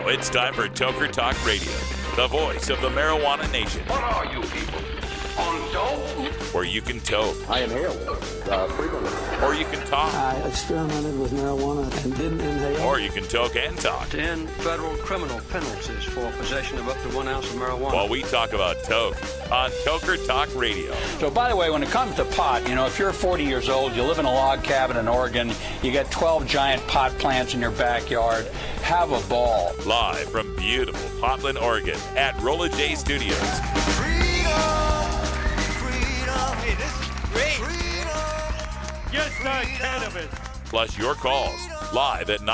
it's time for Toker Talk Radio, the voice of the marijuana nation. What are you people? On dope? Where you can toke. I inhale frequently. Or you can talk. I experimented with marijuana and didn't inhale. Or you can toke and talk. 10 federal criminal penalties for possession of up to 1 ounce of marijuana. While we talk about toke on Toker Talk Radio. So, by the way, when it comes to pot, if you're 40 years old, you live in a log cabin in Oregon, you got 12 giant pot plants in your backyard, have a ball. Live from beautiful Portland, Oregon at Rolla J Studios. Hey, this is great. Just not cannabis. Plus your calls live at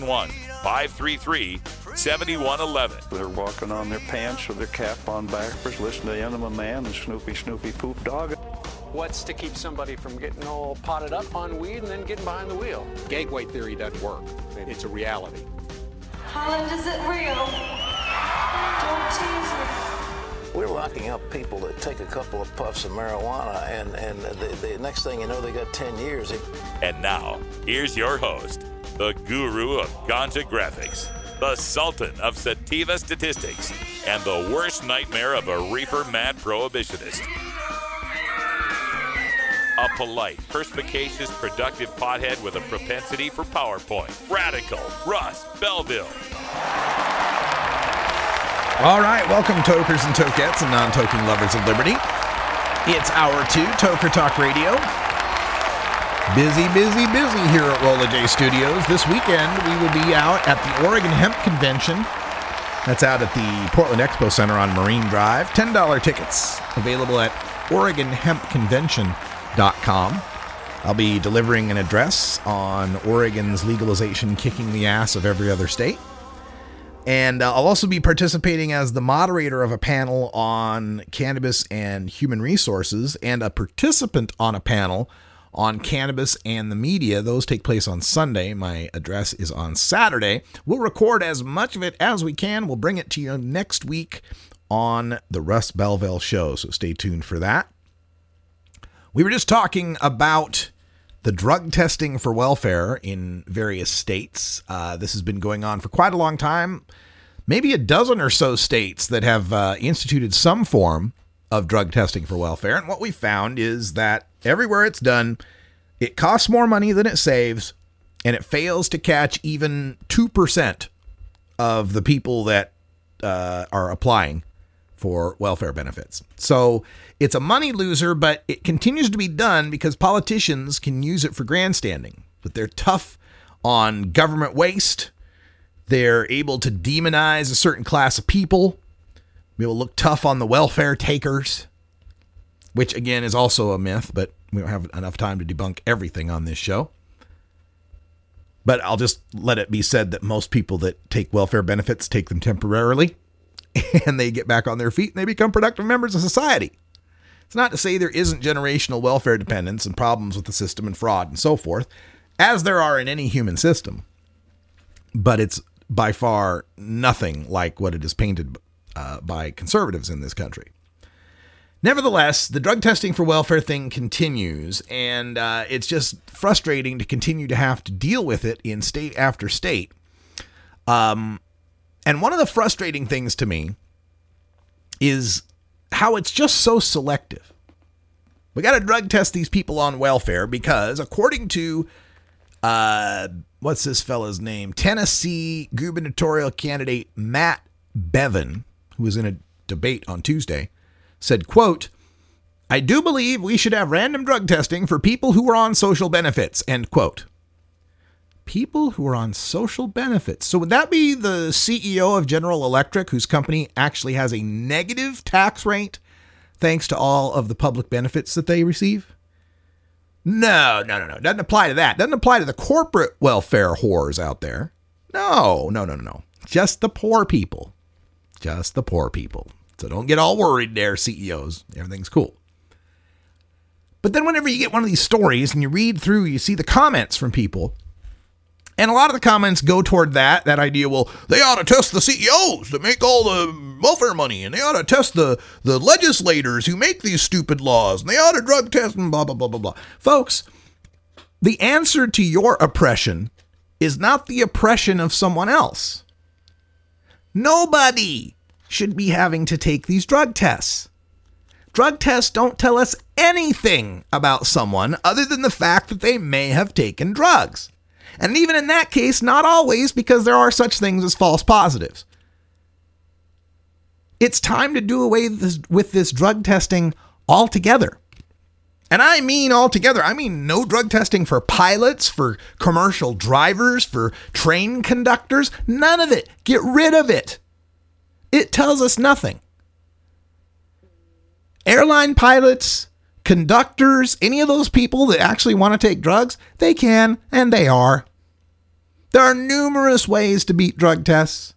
971-533-7111. They're walking on their pants with their cap on backwards, listening to Enema Man and Snoopy Poop Dog. What's to keep somebody from getting all potted up on weed and then getting behind the wheel? Gateway theory doesn't work. It's a reality. Holland, is it real? Don't tease me. We're locking up people that take a couple of puffs of marijuana, and the next thing you know, they got 10 years. And now, here's your host, the guru of ganja graphics, the sultan of sativa statistics, and the worst nightmare of a reefer mad prohibitionist. A polite, perspicacious, productive pothead with a propensity for PowerPoint. Radical Russ Belville. All right, welcome tokers and tokettes and non-toking lovers of liberty. It's hour 2, Toker Talk Radio. Busy here at Rolla J Studios. This weekend, we will be out at the Oregon Hemp Convention. That's out at the Portland Expo Center on Marine Drive. $10 tickets available at OregonHempConvention.com. I'll be delivering an address on Oregon's legalization kicking the ass of every other state. And I'll also be participating as the moderator of a panel on cannabis and human resources and a participant on a panel on cannabis and the media. Those take place on Sunday. My address is on Saturday. We'll record as much of it as we can. We'll bring it to you next week on the Russ Belville Show, so stay tuned for that. We were just talking about the drug testing for welfare in various states. This has been going on for quite a long time. Maybe a dozen or so states that have instituted some form of drug testing for welfare. And what we found is that everywhere it's done, it costs more money than it saves, and it fails to catch even 2% of the people that are applying for welfare benefits. So it's a money loser, but it continues to be done because politicians can use it for grandstanding. But they're tough on government waste. They're able to demonize a certain class of people. They will look tough on the welfare takers, which again is also a myth, but we don't have enough time to debunk everything on this show. But I'll just let it be said that most people that take welfare benefits take them temporarily, and they get back on their feet and they become productive members of society. It's not to say there isn't generational welfare dependence and problems with the system and fraud and so forth, as there are in any human system. But it's by far nothing like what it is painted by conservatives in this country. Nevertheless, the drug testing for welfare thing continues, and it's just frustrating to continue to have to deal with it in state after state. And one of the frustrating things to me is how it's just so selective. We got to drug test these people on welfare because according to, what's this fella's name? Tennessee gubernatorial candidate Matt Bevin, who was in a debate on Tuesday, said, quote, "I do believe we should have random drug testing for people who are on social benefits," end quote. People who are on social benefits. So would that be the CEO of General Electric, whose company actually has a negative tax rate thanks to all of the public benefits that they receive? No. Doesn't apply to that. Doesn't apply to the corporate welfare whores out there. No. Just the poor people. Just the poor people. So don't get all worried there, CEOs. Everything's cool. But then whenever you get one of these stories and you read through, you see the comments from people. And a lot of the comments go toward that idea, well, they ought to test the CEOs that make all the welfare money, and they ought to test the legislators who make these stupid laws, and they ought to drug test and blah, blah, blah, blah, blah. Folks, the answer to your oppression is not the oppression of someone else. Nobody should be having to take these drug tests. Drug tests don't tell us anything about someone other than the fact that they may have taken drugs. And even in that case, not always, because there are such things as false positives. It's time to do away with this drug testing altogether. And I mean altogether. I mean no drug testing for pilots, for commercial drivers, for train conductors. None of it. Get rid of it. It tells us nothing. Airline pilots, conductors, any of those people that actually want to take drugs, they can, and they are. There are numerous ways to beat drug tests.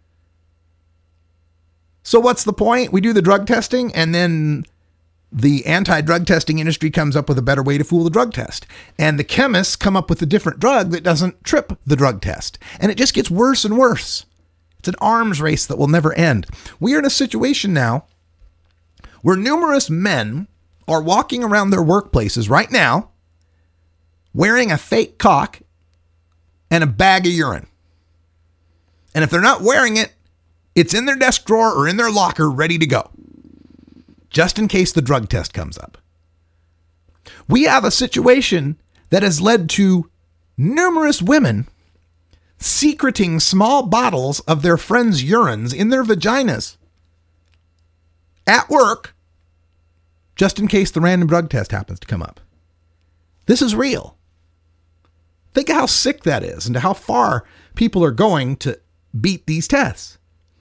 So what's the point? We do the drug testing, and then the anti-drug testing industry comes up with a better way to fool the drug test. And the chemists come up with a different drug that doesn't trip the drug test. And it just gets worse and worse. It's an arms race that will never end. We are in a situation now where numerous men are walking around their workplaces right now wearing a fake cock and a bag of urine. And if they're not wearing it, it's in their desk drawer or in their locker ready to go, just in case the drug test comes up. We have a situation that has led to numerous women secreting small bottles of their friends' urines in their vaginas at work, just in case the random drug test happens to come up. This is real. Think of how sick that is and how far people are going to beat these tests.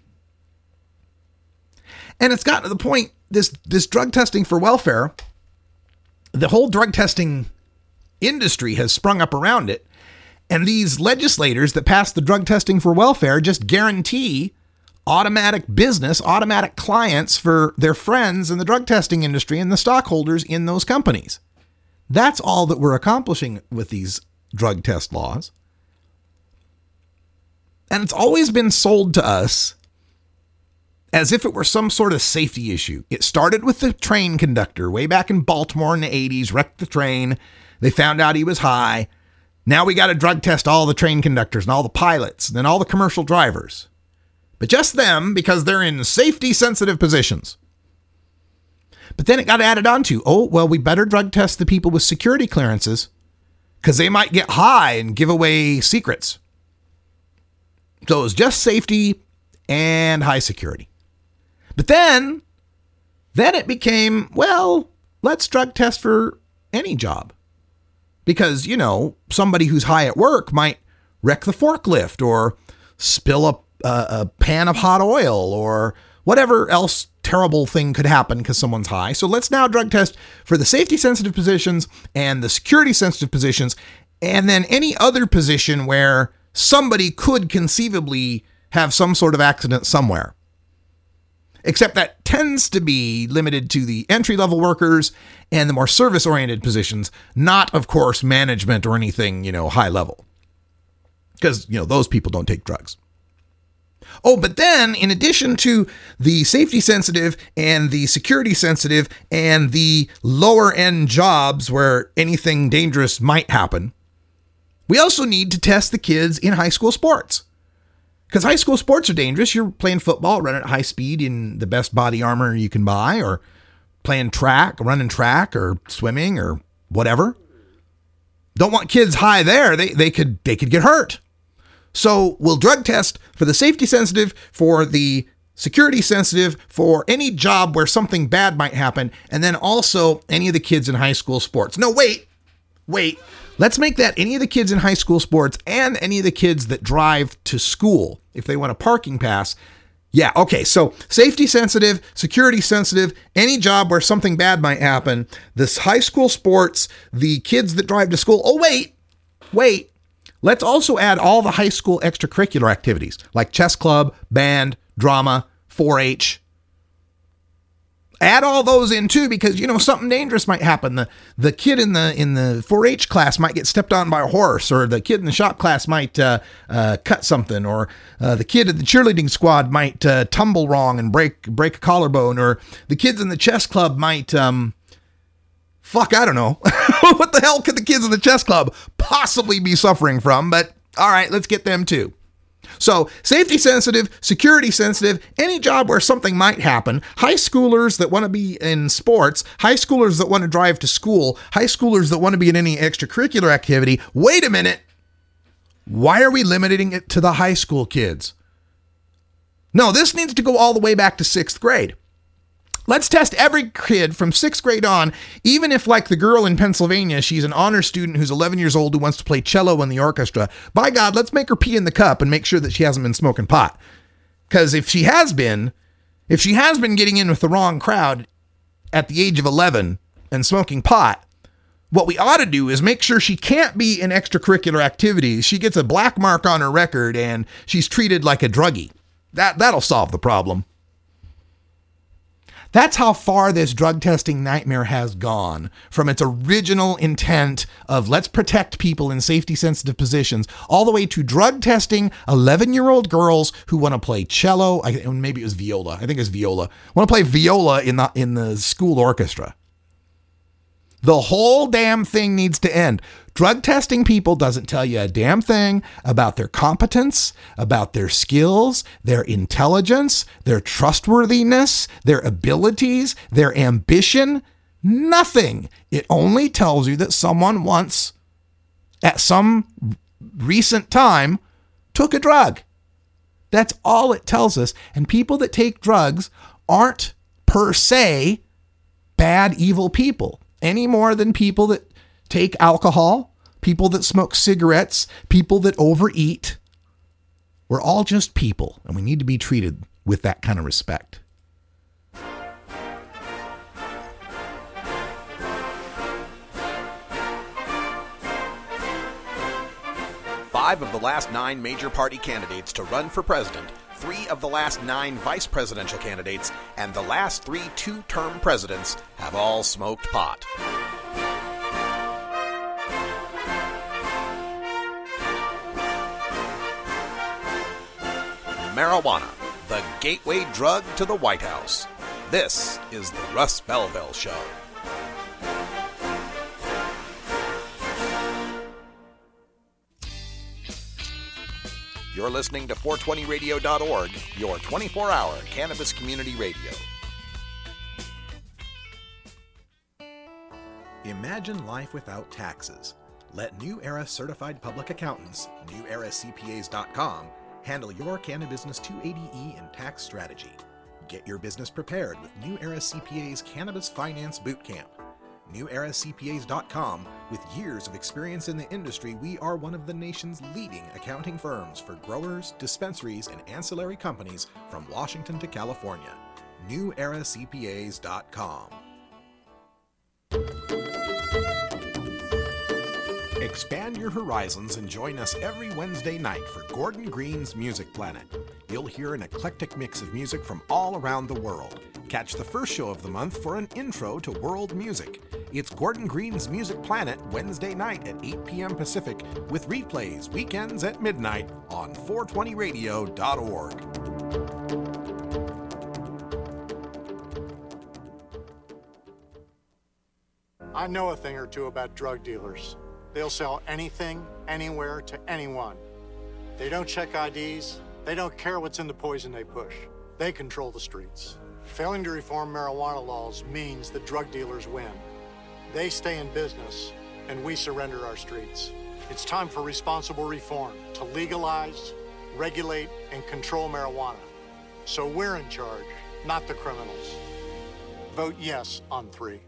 And it's gotten to the point, this drug testing for welfare, the whole drug testing industry has sprung up around it. And these legislators that pass the drug testing for welfare just guarantee automatic business, automatic clients for their friends in the drug testing industry and the stockholders in those companies. That's all that we're accomplishing with these drug test laws. And it's always been sold to us as if it were some sort of safety issue. It started with the train conductor way back in Baltimore in the 80s, wrecked the train. They found out he was high. Now we got to drug test all the train conductors and all the pilots and then all the commercial drivers. But just them, because they're in safety sensitive positions. But then it got added on to, we better drug test the people with security clearances because they might get high and give away secrets. So it was just safety and high security. But then it became, let's drug test for any job. Because, somebody who's high at work might wreck the forklift or spill a pan of hot oil or whatever else terrible thing could happen because someone's high. So let's now drug test for the safety sensitive positions and the security sensitive positions, and then any other position where somebody could conceivably have some sort of accident somewhere. Except that tends to be limited to the entry-level workers and the more service-oriented positions, not, of course, management or anything, high level. Because, those people don't take drugs. But then, in addition to the safety-sensitive and the security-sensitive and the lower-end jobs where anything dangerous might happen, we also need to test the kids in high school sports. Because high school sports are dangerous. You're playing football, running at high speed in the best body armor you can buy, or playing track, running track, or swimming, or whatever. Don't want kids high there. They could get hurt. So we'll drug test for the safety sensitive, for the security sensitive, for any job where something bad might happen, and then also any of the kids in high school sports. No, wait. Let's make that any of the kids in high school sports and any of the kids that drive to school, if they want a parking pass. Yeah, okay, so safety sensitive, security sensitive, any job where something bad might happen, this high school sports, the kids that drive to school. Wait. Let's also add all the high school extracurricular activities like chess club, band, drama, 4-H. Add all those in too, because something dangerous might happen. The kid in the 4-H class might get stepped on by a horse, or the kid in the shop class might cut something, or the kid in the cheerleading squad might tumble wrong and break a collarbone, or the kids in the chess club might I don't know. What the hell could the kids in the chess club possibly be suffering from? But all right, let's get them too. So safety sensitive, security sensitive, any job where something might happen, high schoolers that want to be in sports, high schoolers that want to drive to school, high schoolers that want to be in any extracurricular activity. Wait a minute. Why are we limiting it to the high school kids? No, this needs to go all the way back to 6th grade. Let's test every kid from 6th grade on, even if, like the girl in Pennsylvania, she's an honor student who's 11 years old who wants to play cello in the orchestra. By God, let's make her pee in the cup and make sure that she hasn't been smoking pot. Because if she has been getting in with the wrong crowd at the age of 11 and smoking pot, what we ought to do is make sure she can't be in extracurricular activities. She gets a black mark on her record and she's treated like a druggie. That'll solve the problem. That's how far this drug testing nightmare has gone from its original intent of let's protect people in safety sensitive positions all the way to drug testing 11-year-old girls who want to play cello. Maybe it was viola. I think it was viola. Want to play viola in the school orchestra. The whole damn thing needs to end. Drug testing people doesn't tell you a damn thing about their competence, about their skills, their intelligence, their trustworthiness, their abilities, their ambition. Nothing. It only tells you that someone once, at some recent time, took a drug. That's all it tells us. And people that take drugs aren't per se bad, evil people. Any more than people that take alcohol, people that smoke cigarettes, people that overeat. We're all just people, and we need to be treated with that kind of respect. Five of the last 9 major party candidates to run for president, 3 of the last 9 vice presidential candidates, and the last 3 two-term presidents have all smoked pot. Marijuana, the gateway drug to the White House. This is the Russ Belville Show. You're listening to 420radio.org, your 24-hour cannabis community radio. Imagine life without taxes. Let New Era Certified Public Accountants, NewEraCPAs.com, handle your Cannabusiness 280E and tax strategy. Get your business prepared with New Era CPA's Cannabis Finance Bootcamp. NewEraCPAs.com. With years of experience in the industry, we are one of the nation's leading accounting firms for growers, dispensaries, and ancillary companies from Washington to California. NewEraCPAs.com. Expand your horizons and join us every Wednesday night for Gordon Green's Music Planet. You'll hear an eclectic mix of music from all around the world. Catch the first show of the month for an intro to world music. It's Gordon Green's Music Planet, Wednesday night at 8 p.m. Pacific, with replays weekends at midnight on 420radio.org. I know a thing or two about drug dealers. They'll sell anything, anywhere, to anyone. They don't check IDs. They don't care what's in the poison they push. They control the streets. Failing to reform marijuana laws means the drug dealers win. They stay in business, and we surrender our streets. It's time for responsible reform to legalize, regulate, and control marijuana. So we're in charge, not the criminals. Vote yes on 3.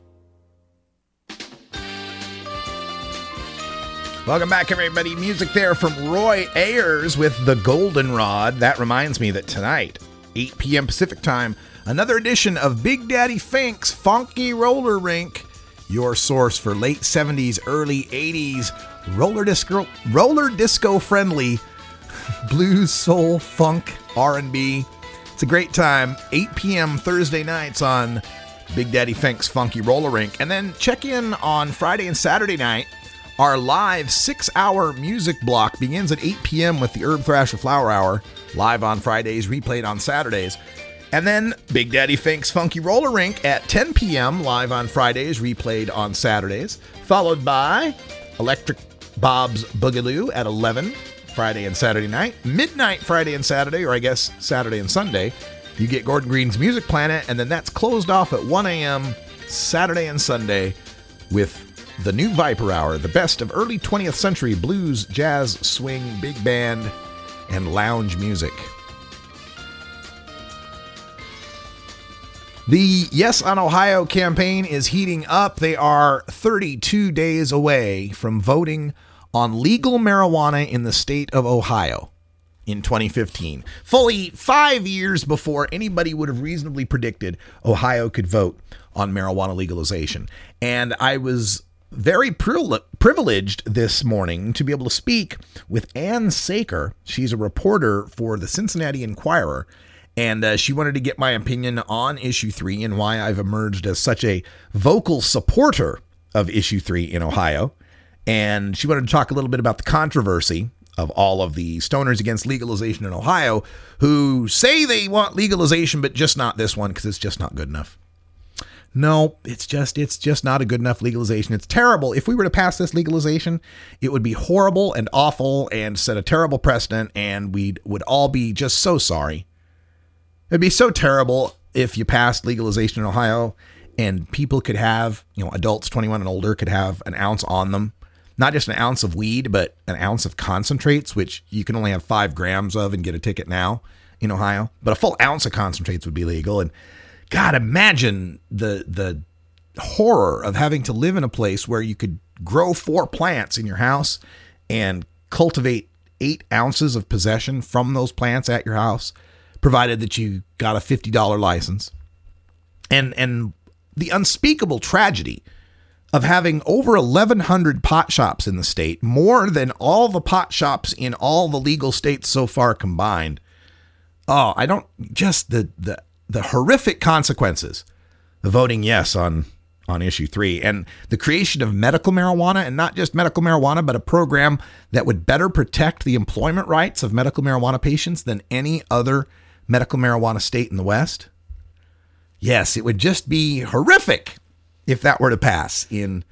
Welcome back, everybody. Music there from Roy Ayers with The Goldenrod. That reminds me that tonight, 8 p.m. Pacific time, another edition of Big Daddy Fink's Funky Roller Rink, your source for late 70s, early 80s, roller disco friendly blues, soul, funk, R&B. It's a great time. 8 p.m. Thursday nights on Big Daddy Fink's Funky Roller Rink. And then check in on Friday and Saturday night. Our live 6-hour music block begins at 8 p.m. with the Herb Thrasher Flower Hour, live on Fridays, replayed on Saturdays. And then Big Daddy Fink's Funky Roller Rink at 10 p.m., live on Fridays, replayed on Saturdays. Followed by Electric Bob's Boogaloo at 11, Friday and Saturday night. Midnight Friday and Saturday, or I guess Saturday and Sunday, you get Gordon Green's Music Planet, and then that's closed off at 1 a.m. Saturday and Sunday with the new Viper Hour, the best of early 20th century blues, jazz, swing, big band, and lounge music. The Yes on Ohio campaign is heating up. They are 32 days away from voting on legal marijuana in the state of Ohio in 2015. Fully 5 years before anybody would have reasonably predicted Ohio could vote on marijuana legalization. And I was very privileged this morning to be able to speak with Ann Saker. She's a reporter for the Cincinnati Enquirer, and she wanted to get my opinion on Issue 3 and why I've emerged as such a vocal supporter of Issue 3 in Ohio. And she wanted to talk a little bit about the controversy of all of the stoners against legalization in Ohio who say they want legalization, but just not this one because it's just not good enough. No, it's just not a good enough legalization. It's terrible. If we were to pass this legalization, it would be horrible and awful and set a terrible precedent, and we would all be just so sorry. It'd be so terrible if you passed legalization in Ohio and people could have, adults 21 and older could have an ounce on them. Not just an ounce of weed, but an ounce of concentrates, which you can only have 5 grams of and get a ticket now in Ohio. But a full ounce of concentrates would be legal. And God, imagine the horror of having to live in a place where you could grow 4 plants in your house and cultivate 8 ounces of possession from those plants at your house, provided that you got a $50 license. And the unspeakable tragedy of having over 1,100 pot shops in the state, more than all the pot shops in all the legal states so far combined. Oh, the horrific consequences of voting yes on Issue 3 and the creation of medical marijuana, and not just medical marijuana, but a program that would better protect the employment rights of medical marijuana patients than any other medical marijuana state in the West. Yes, it would just be horrific if that were to pass in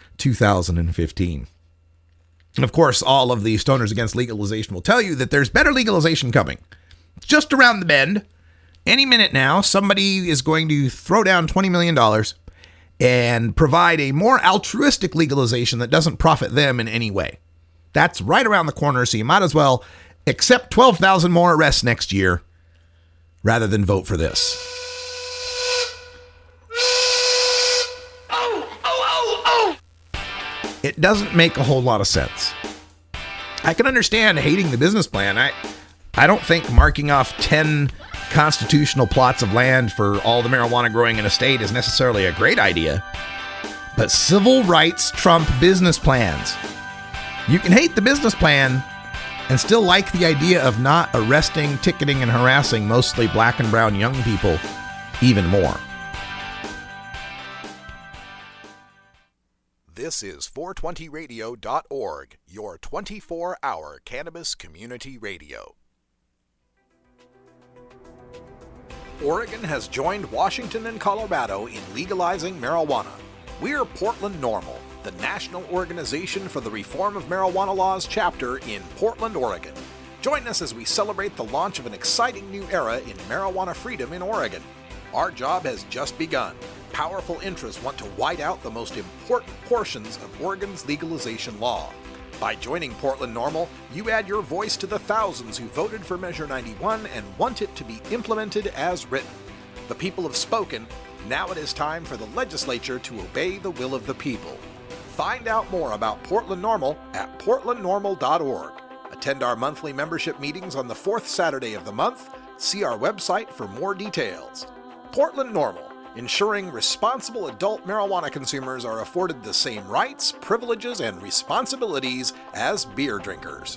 2015. And of course, all of the stoners against legalization will tell you that there's better legalization coming. It's just around the bend. Any minute now, somebody is going to throw down $20 million and provide a more altruistic legalization that doesn't profit them in any way. That's right around the corner, so you might as well accept 12,000 more arrests next year rather than vote for this. It doesn't make a whole lot of sense. I can understand hating the business plan. I don't think marking off 10 constitutional plots of land for all the marijuana growing in a state is necessarily a great idea. But civil rights trump business plans. You can hate the business plan and still like the idea of not arresting, ticketing, and harassing mostly black and brown young people even more. This is 420radio.org, your 24-hour cannabis community radio. Oregon has joined Washington and Colorado in legalizing marijuana. We're Portland NORML, the national organization for the reform of marijuana laws chapter in Portland, Oregon. Join us as we celebrate the launch of an exciting new era in marijuana freedom in Oregon. Our job has just begun. Powerful interests want to white out the most important portions of Oregon's legalization law. By joining Portland NORML, you add your voice to the thousands who voted for Measure 91 and want it to be implemented as written. The people have spoken. Now it is time for the legislature to obey the will of the people. Find out more about Portland NORML at portlandnormal.org. Attend our monthly membership meetings on the 4th Saturday of the month. See our website for more details. Portland NORML, ensuring responsible adult marijuana consumers are afforded the same rights, privileges, and responsibilities as beer drinkers.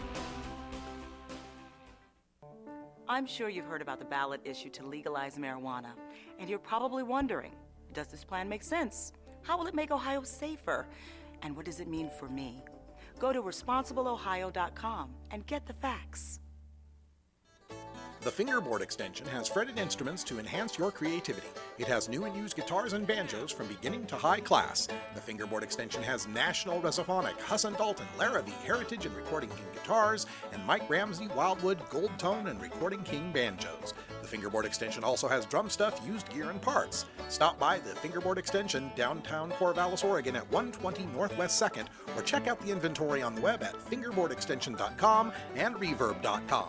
I'm sure you've heard about the ballot issue to legalize marijuana, and you're probably wondering, does this plan make sense? How will it make Ohio safer? And what does it mean for me? Go to responsibleohio.com and get the facts. The Fingerboard Extension has fretted instruments to enhance your creativity. It has new and used guitars and banjos from beginning to high class. The Fingerboard Extension has National Resophonic, Husson Dalton, Larrabee, Heritage and Recording King guitars, and Mike Ramsey, Wildwood, Gold Tone, and Recording King banjos. The Fingerboard Extension also has drum stuff, used gear, and parts. Stop by the Fingerboard Extension, downtown Corvallis, Oregon at 120 Northwest 2nd, or check out the inventory on the web at fingerboardextension.com and reverb.com.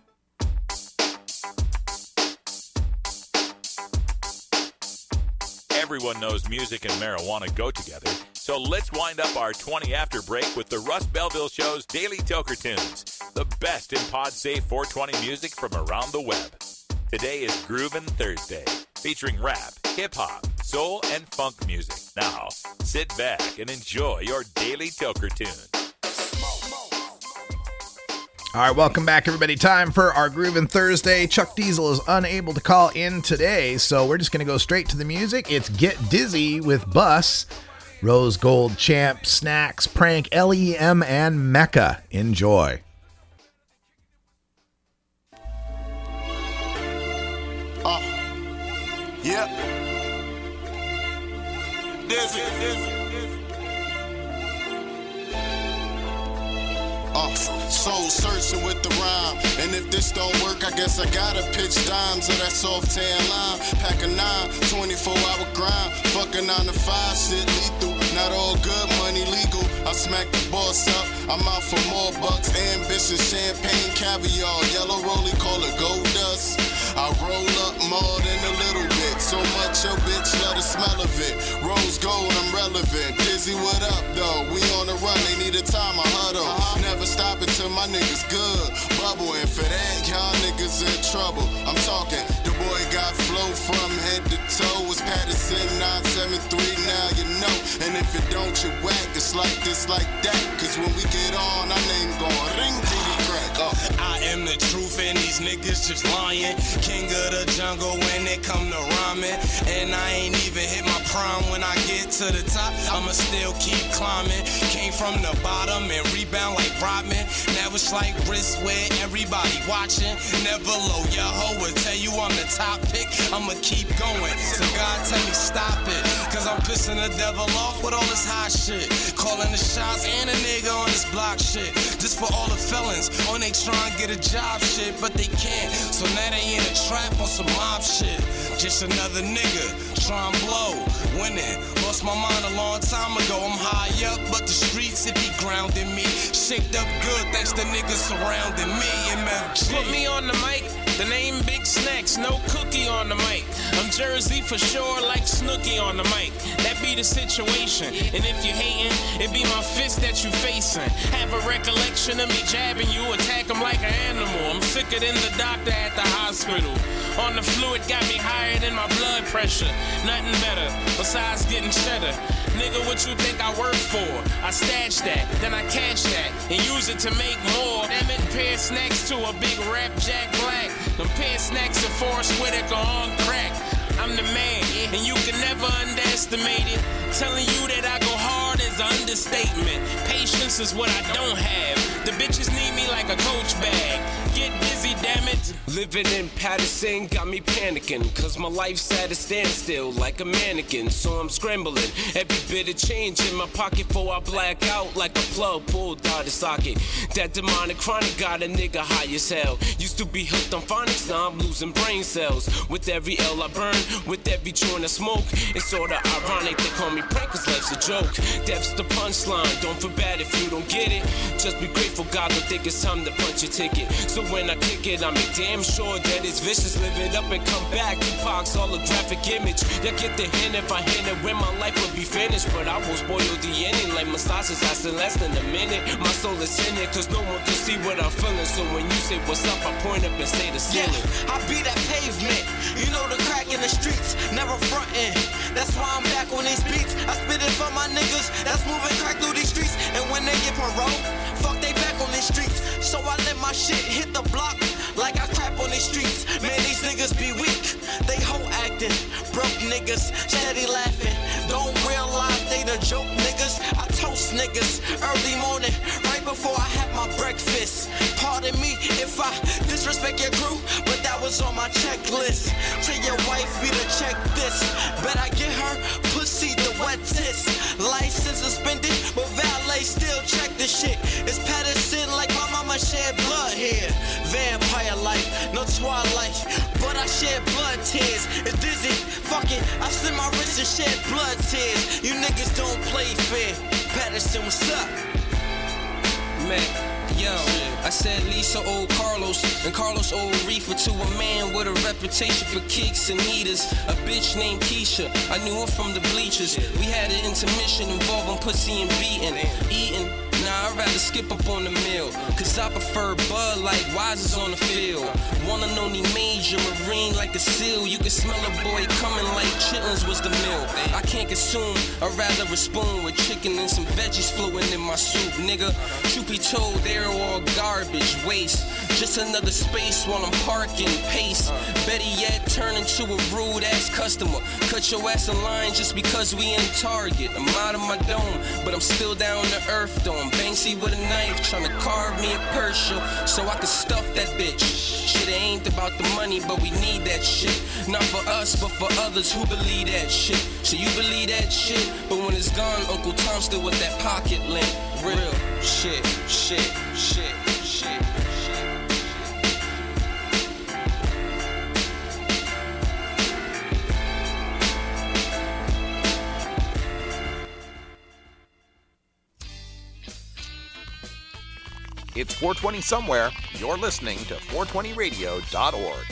Everyone knows music and marijuana go together, so let's wind up our 20 after break with the Russ Belville Show's Daily Toker Tunes, the best in pod-safe 420 music from around the web. Today is Groovin' Thursday, featuring rap, hip-hop, soul, and funk music. Now, sit back and enjoy your Daily Toker Tune. All right, welcome back, everybody. Time for our Groovin' Thursday. Chuck Diesel is unable to call in today, so we're just going to go straight to the music. It's Get Dizzy with Bus, Rose Gold, Champ, Snacks, Prank, LEM, and Mecca. Enjoy. Yep. Dizzy. Soul searching with the rhyme. And if this don't work, I guess I gotta pitch dimes of that soft tan line. Pack a 9, 24-hour grind. Fuck a 9 to 5, shit lethal. Not all good, money legal. I smack the boss up. I'm out for more bucks. Ambition, champagne, caviar. Yellow rollie, call it gold dust. I roll up more than a little bit. So much your bitch love the smell of it. Rose gold, I'm relevant. Dizzy, what up, though? We on the run, they need a time, I huddle. Never stop until my niggas good. Bubble, and for that, y'all niggas in trouble. I'm talking, the boy got flow from head to toe. It's Patterson 973, now you know. And if it don't, you whack. It's like this, like that. Cause when we get on, our name gon' ring till you crack. I am the truth and these niggas just lying. King of the jungle when it come to rhyming. And I ain't even hit my prime. When I get to the top, I'ma still keep climbing. Came from the bottom and rebound like Rodman. Now it's like wrist where everybody watching. Never low, your hoe will tell you I'm the top pick. I'ma keep going, so God tell me stop it. Cause I'm pissing the devil off with all this hot shit. Calling the shots and a nigga on this block shit. Just for all the felons on they trying to get a job shit, but they can't. So now they in a trap on some mob shit. Just another nigga trying to blow. Winning, lost my mind a long time ago. I'm high up, but the streets it be grounding me. Shaped up good, thanks to niggas surrounding me. MFG. Put me on the mic, the name Big Snacks, no cookie on the mic. I'm Jersey for sure, like Snooki on the mic. That be the situation, and if you hating, it be my fist that you facing. Have a recollection of me jabbing you, attack them like an animal. I'm sicker than the doctor at the hospital. On the fluid got me higher than my blood pressure. Nothing better, besides getting cheddar. Nigga, what you think I work for? I stash that, then I cash that, and use it to make more. Damn it, pair snacks to a big rap Jack Black. Them pair snacks of Forrest Whitaker on crack. I'm the man, and you can never underestimate it. Telling you that I go hard is an understatement. Patience is what I don't have. The bitches need me like a coach bag. Get busy, damn it. Living in Patterson got me panicking, cause my life's at a standstill like a mannequin. So I'm scrambling, every bit of change in my pocket before I black out like a plug pulled out of socket. That demonic chronic got a nigga high as hell. Used to be hooked on phonics, now I'm losing brain cells. With every L I burn, with every joint I smoke, it's sorta ironic they call me prank cause life's a joke. Death's the punchline, don't feel bad if you don't get it. Just be grateful God don't think it's time to punch your ticket. So when I kick it, I make damn sure that it's vicious. Live it up and come back. Tupac's holographic image. You get the hint if I hint it when my life would be finished. But I will spoil the ending like massages lasting less than a minute. My soul is in it cause no one can see what I'm feeling. So when you say what's up, I point up and say the ceiling. Yeah, I be that pavement. You know the crack in the streets, never frontin'. That's why I'm back on these beats. I spit it for my niggas that's moving crack through these streets. And when they get parole, fuck they back on these streets. So I let my shit hit the block like I crap on these streets. Man, these niggas be weak, they hoe acting. Broke niggas, steady laughing. Don't realize they the joke niggas. I toast niggas early morning, right before I had my breakfast. Pardon me if I disrespect your crew, but that was on my checklist. Tell your wife me to check this. Bet I get her pussy the wet tits. License suspended, but valet still check the shit. It's Patterson like my mama shed blood here. Vampire life, no twilight, but I shed blood tears. It's dizzy, fuck it, I slit my wrist and shed blood tears. You niggas don't play fair. Patterson, what's up? Man, yo, I said Lisa old Carlos and Carlos old Reefer to a man with a reputation for kicks and heaters. A bitch named Keisha, I knew her from the bleachers. We had an intermission involving pussy and eating. Nah, I'd rather skip up on the meal, cause I prefer Bud like Wises on the field. One and only major marine like a seal. You can smell a boy coming like chitlins was the meal. I can't consume, I'd rather a spoon with chicken and some veggies flowing in my soup, nigga. Truth be told, they're all garbage, waste. Just another space while I'm parking, pace. Better yet, turn into a rude ass customer. Cut your ass in line just because we in Target. I'm out of my dome, but I'm still down to earth dome. Banksy with a knife, tryna carve me a Persian so I can stuff that bitch. Shit ain't about the money, but we need that shit. Not for us, but for others who believe that shit. So you believe that shit, but when it's gone, Uncle Tom's still with that pocket lint. Real shit, shit, shit, shit. It's 420 somewhere. You're listening to 420radio.org.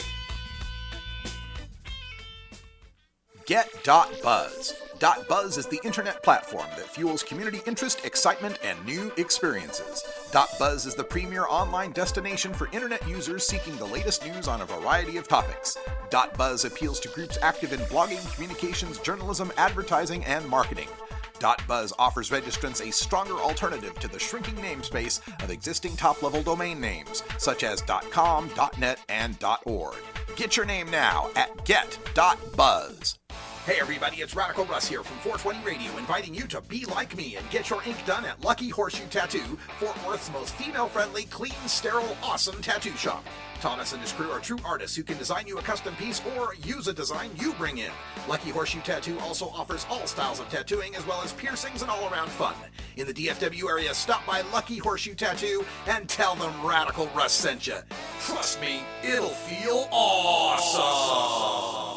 Get.Buzz. .Buzz is the internet platform that fuels community interest, excitement, and new experiences. .Buzz is the premier online destination for internet users seeking the latest news on a variety of topics. .Buzz appeals to groups active in blogging, communications, journalism, advertising, and marketing. .Buzz offers registrants a stronger alternative to the shrinking namespace of existing top-level domain names, such as .com, .net, and .org. Get your name now at get.buzz. Hey everybody, it's Radical Russ here from 420 Radio, inviting you to be like me and get your ink done at Lucky Horseshoe Tattoo, Fort Worth's most female-friendly, clean, sterile, awesome tattoo shop. Thomas and his crew are true artists who can design you a custom piece or use a design you bring in. Lucky Horseshoe Tattoo also offers all styles of tattooing as well as piercings and all-around fun. In the DFW area, stop by Lucky Horseshoe Tattoo and tell them Radical Russ sent you. Trust me, it'll feel awesome.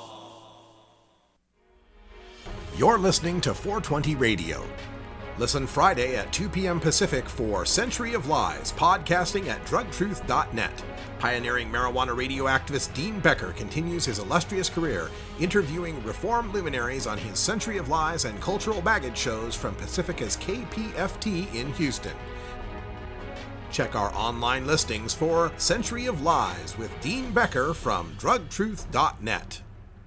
You're listening to 420 Radio. Listen Friday at 2 p.m. Pacific for Century of Lies, podcasting at drugtruth.net. Pioneering marijuana radio activist Dean Becker continues his illustrious career interviewing reform luminaries on his Century of Lies and cultural baggage shows from Pacifica's KPFT in Houston. Check our online listings for Century of Lies with Dean Becker from drugtruth.net.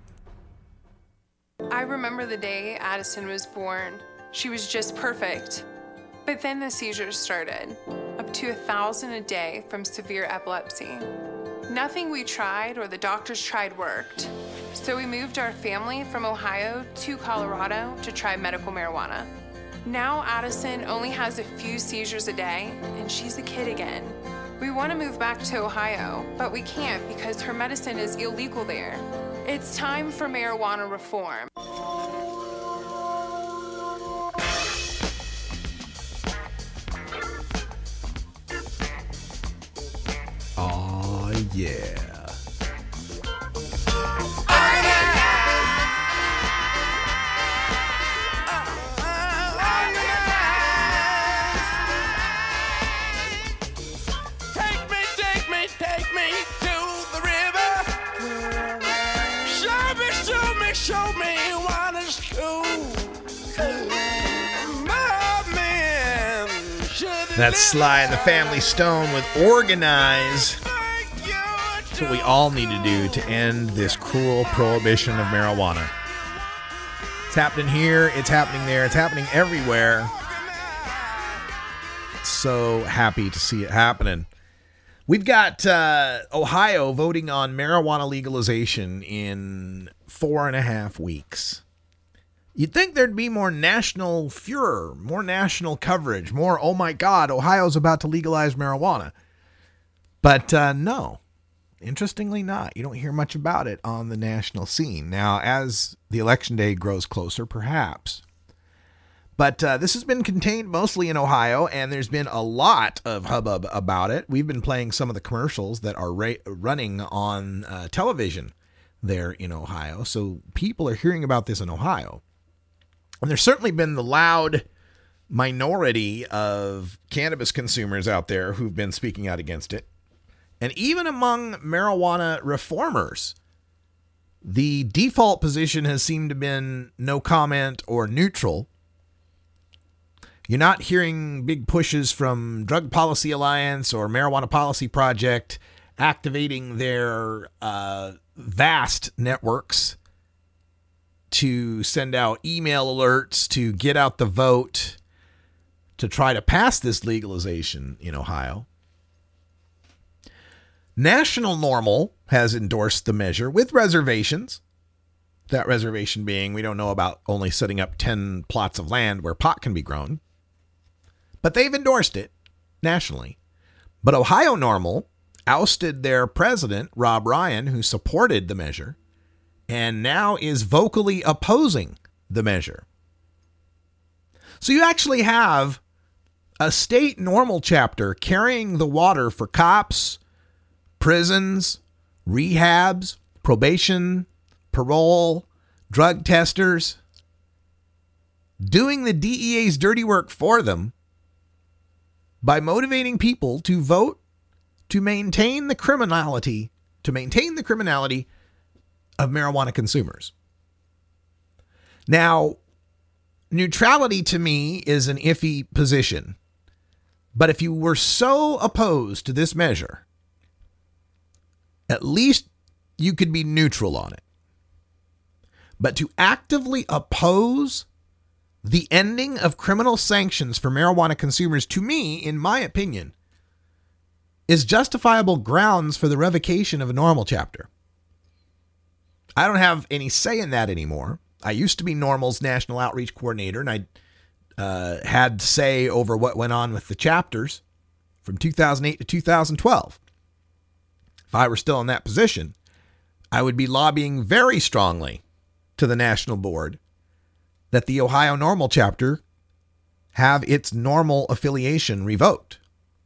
I remember the day Addison was born. She was just perfect. But then the seizures started, up to 1,000 a day from severe epilepsy. Nothing we tried or the doctors tried worked. So we moved our family from Ohio to Colorado to try medical marijuana. Now Addison only has a few seizures a day, and she's a kid again. We want to move back to Ohio, but we can't because her medicine is illegal there. It's time for marijuana reform. Oh, yeah. Take me to the river. Show me what is cool. That's Sly and the Family Stone with Organize. That's what we all need to do to end this cruel prohibition of marijuana. It's happening here, it's happening there, it's happening everywhere. So happy to see it happening. We've got Ohio voting on marijuana legalization in 4.5 weeks. You'd think there'd be more national furor, more national coverage, more, oh my God, Ohio's about to legalize marijuana. But no, interestingly not. You don't hear much about it on the national scene. Now, as the election day grows closer, perhaps. But this has been contained mostly in Ohio, and there's been a lot of hubbub about it. We've been playing some of the commercials that are running on television there in Ohio. So people are hearing about this in Ohio. And there's certainly been the loud minority of cannabis consumers out there who've been speaking out against it. And even among marijuana reformers, the default position has seemed to have been no comment or neutral. You're not hearing big pushes from Drug Policy Alliance or Marijuana Policy Project activating their vast networks to send out email alerts to get out the vote to try to pass this legalization in Ohio. National NORML has endorsed the measure with reservations. That reservation being, we don't know about only setting up 10 plots of land where pot can be grown. But they've endorsed it nationally. But Ohio NORML ousted their president, Rob Ryan, who supported the measure, and now is vocally opposing the measure. So you actually have a state NORML chapter carrying the water for cops, prisons, rehabs, probation, parole, drug testers, doing the DEA's dirty work for them by motivating people to vote to maintain the criminality of marijuana consumers. Now, neutrality to me is an iffy position. But if you were so opposed to this measure, at least you could be neutral on it. But to actively oppose the ending of criminal sanctions for marijuana consumers, to me, in my opinion, is justifiable grounds for the revocation of a NORML chapter. I don't have any say in that anymore. I used to be NORML's national outreach coordinator, and I had say over what went on with the chapters from 2008 to 2012. If I were still in that position, I would be lobbying very strongly to the national board that the Ohio NORML chapter have its NORML affiliation revoked.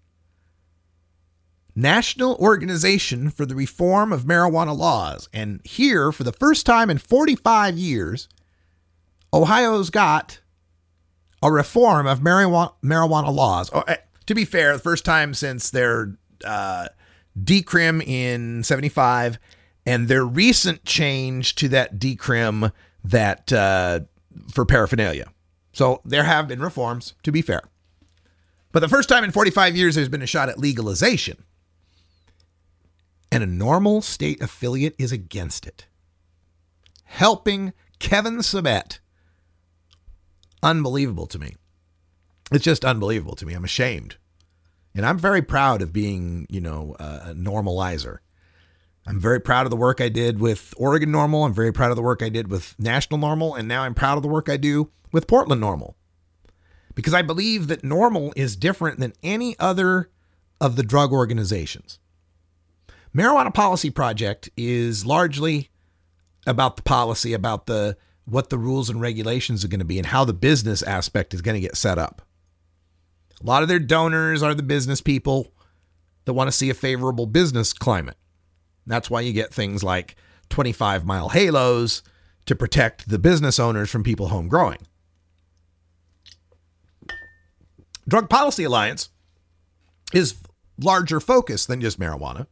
National Organization for the Reform of Marijuana Laws. And here, for the first time in 45 years, Ohio's got a reform of marijuana laws. Oh, to be fair, the first time since their decrim in 75 and their recent change to that decrim that for paraphernalia. So there have been reforms, to be fair. But the first time in 45 years, there's been a shot at legalization. And a NORML state affiliate is against it. Helping Kevin Sabet. Unbelievable to me. It's just unbelievable to me. I'm ashamed. And I'm very proud of being, a normalizer. I'm very proud of the work I did with Oregon NORML. I'm very proud of the work I did with National NORML. And now I'm proud of the work I do with Portland NORML. Because I believe that NORML is different than any other of the drug organizations. Marijuana Policy Project is largely about the policy, about what the rules and regulations are going to be and how the business aspect is going to get set up. A lot of their donors are the business people that want to see a favorable business climate. That's why you get things like 25-mile halos to protect the business owners from people home growing. Drug Policy Alliance is larger focus than just marijuana.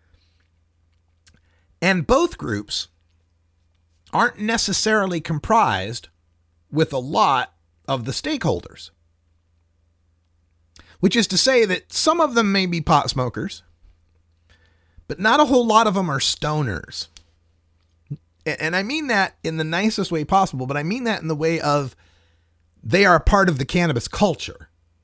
And both groups aren't necessarily comprised with a lot of the stakeholders. Which is to say that some of them may be pot smokers, but not a whole lot of them are stoners. And I mean that in the nicest way possible, but I mean that in the way of they are part of the cannabis culture.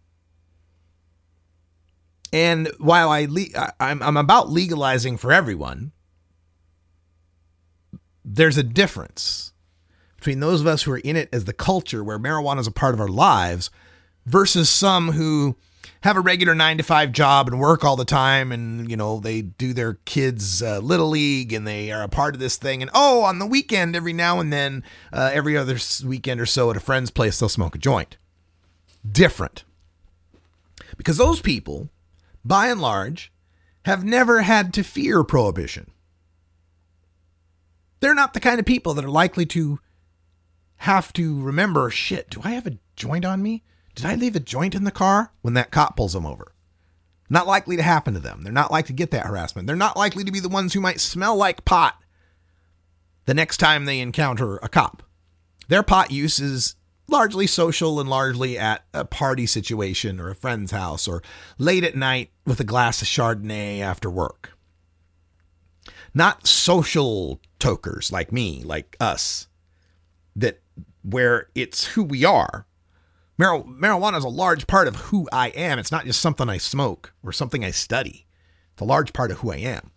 And while I'm about legalizing for everyone, there's a difference between those of us who are in it as the culture, where marijuana is a part of our lives, versus some who have a regular 9-to-5 job and work all the time, and, you know, they do their kids' little league, and they are a part of this thing. And, oh, on the weekend, every now and then, every other weekend or so at a friend's place, they'll smoke a joint. Different. Because those people, by and large, have never had to fear prohibition. They're not the kind of people that are likely to have to remember, shit, do I have a joint on me? Did I leave a joint in the car when that cop pulls them over? Not likely to happen to them. They're not likely to get that harassment. They're not likely to be the ones who might smell like pot the next time they encounter a cop. Their pot use is largely social and largely at a party situation or a friend's house or late at night with a glass of Chardonnay after work. Not social tokers like me, like us, that where it's who we are. Marijuana is a large part of who I am. It's not just something I smoke or something I study. It's a large part of who I am.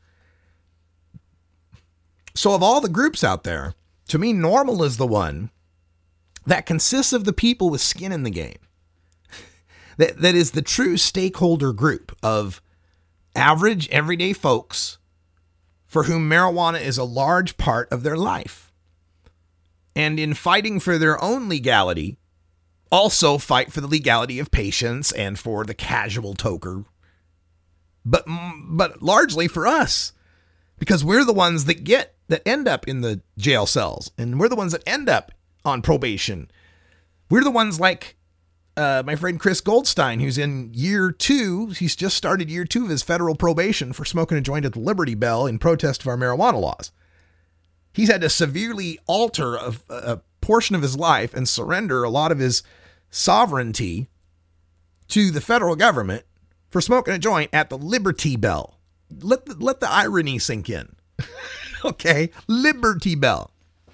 So of all the groups out there, to me, NORML is the one that consists of the people with skin in the game. That is the true stakeholder group of average, everyday folks for whom marijuana is a large part of their life. And in fighting for their own legality, also fight for the legality of patients and for the casual toker. But largely for us, because we're the ones that end up in the jail cells, and we're the ones that end up on probation. We're the ones like my friend Chris Goldstein, who's in year 2. He's just started year 2 of his federal probation for smoking a joint at the Liberty Bell in protest of our marijuana laws. He's had to severely alter a portion of his life and surrender a lot of his sovereignty to the federal government for smoking a joint at the Liberty Bell. Let the irony sink in. Okay, Liberty Bell.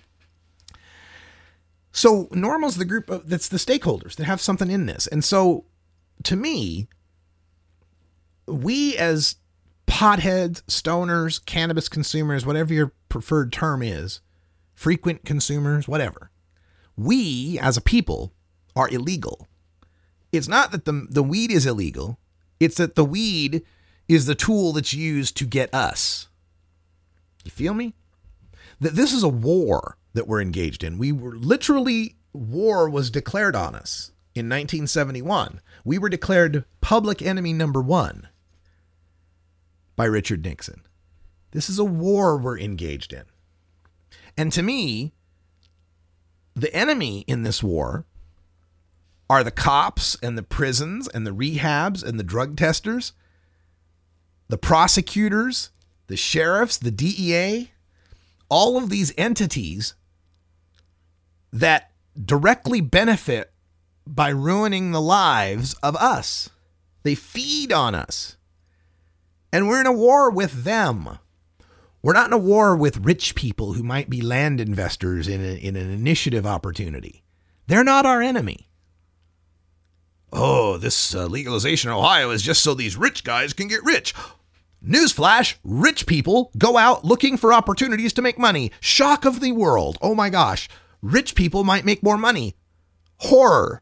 So NORML's the group that's the stakeholders that have something in this. And so to me, we as potheads, stoners, cannabis consumers, whatever your preferred term is, frequent consumers, whatever, we as a people are illegal. It's not that the weed is illegal. It's that the weed is the tool that's used to get us. You feel me? That this is a war that we're engaged in. We were literally, war was declared on us in 1971. We were declared public enemy number 1 by Richard Nixon. This is a war we're engaged in. And to me, the enemy in this war are the cops and the prisons and the rehabs and the drug testers, the prosecutors, the sheriffs, the DEA, all of these entities that directly benefit by ruining the lives of us. They feed on us. And we're in a war with them. We're not in a war with rich people who might be land investors in an initiative opportunity. They're not our enemy. Oh, this legalization in Ohio is just so these rich guys can get rich. Newsflash, rich people go out looking for opportunities to make money. Shock of the world. Oh my gosh. Rich people might make more money. Horror.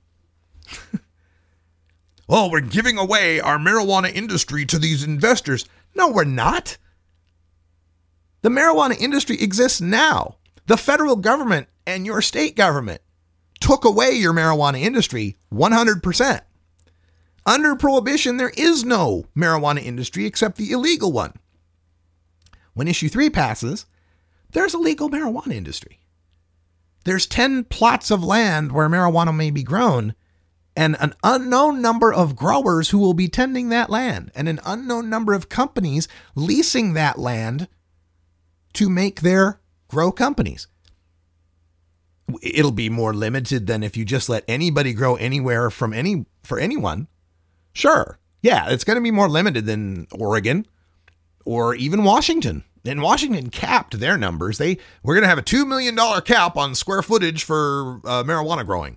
Oh, we're giving away our marijuana industry to these investors. No, we're not. The marijuana industry exists now. The federal government and your state government took away your marijuana industry 100%. Under prohibition, there is no marijuana industry except the illegal one. When Issue 3 passes, there's a legal marijuana industry. There's 10 plots of land where marijuana may be grown, and an unknown number of growers who will be tending that land, and an unknown number of companies leasing that land to make their grow companies. It'll be more limited than if you just let anybody grow anywhere for anyone. Sure. Yeah, it's going to be more limited than Oregon or even Washington. And Washington capped their numbers. We're going to have a $2 million cap on square footage for marijuana growing.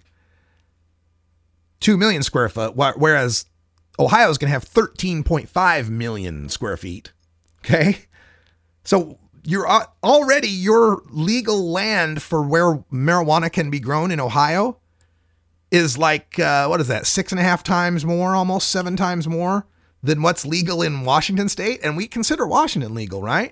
2 million square foot, whereas Ohio is going to have 13.5 million square feet. Okay? So your legal land for where marijuana can be grown in Ohio is like, what is that? 6.5 times more, almost 7 times more than what's legal in Washington state. And we consider Washington legal, right?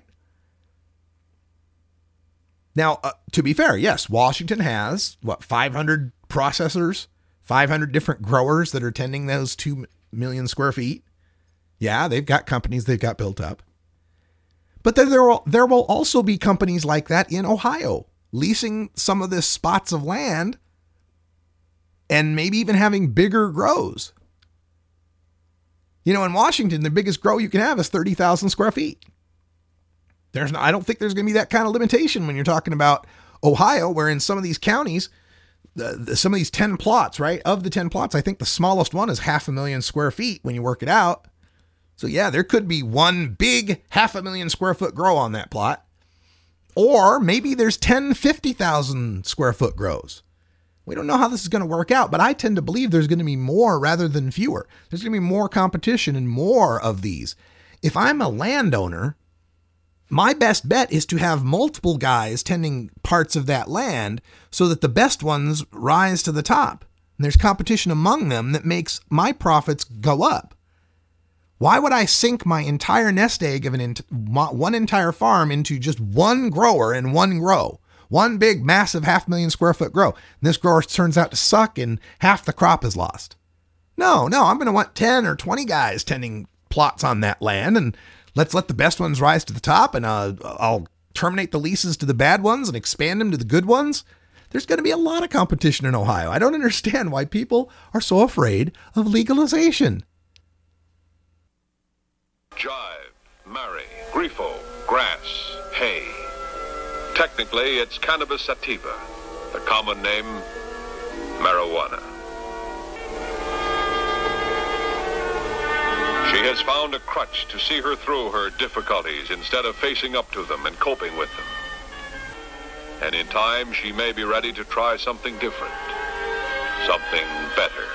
Now, to be fair, yes, Washington has 500 processors, 500 different growers that are tending those 2 million square feet. Yeah, they've got companies they've got built up. But there will also be companies like that in Ohio, leasing some of this spots of land and maybe even having bigger grows. In Washington, the biggest grow you can have is 30,000 square feet. I don't think there's going to be that kind of limitation when you're talking about Ohio, where in some of these counties, some of these 10 plots, right? Of the 10 plots, I think the smallest one is 500,000 square feet when you work it out. So yeah, there could be one big 500,000 square foot grow on that plot. Or maybe there's 10, 50,000 square foot grows. We don't know how this is going to work out, but I tend to believe there's going to be more rather than fewer. There's going to be more competition and more of these. If I'm a landowner, my best bet is to have multiple guys tending parts of that land so that the best ones rise to the top. And there's competition among them that makes my profits go up. Why would I sink my entire nest egg of one entire farm into just one grower and one grow? One big, massive 500,000 square foot grow. And this grower turns out to suck and half the crop is lost. No, I'm going to want 10 or 20 guys tending plots on that land, and let's let the best ones rise to the top, and I'll terminate the leases to the bad ones and expand them to the good ones. There's going to be a lot of competition in Ohio. I don't understand why people are so afraid of legalization. Jive, marry, grifo, grass, hay. Technically, it's cannabis sativa, the common name, marijuana. She has found a crutch to see her through her difficulties instead of facing up to them and coping with them. And in time, she may be ready to try something different, something better.